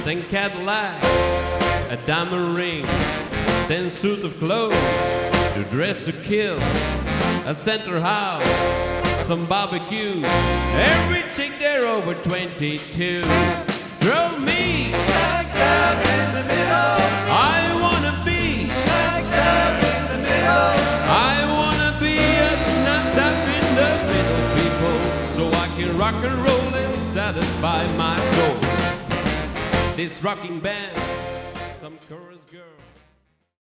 10 Cadillac, a diamond ring, 10 suit of clothes, to dress to kill, a center house, some barbecue. Every chick there over 22 drove me Smack dab in the middle. I wanna be Smack dab in the middle. I wanna be a snap tap in the middle, people, so I can rock and roll and satisfy my soul. This rocking band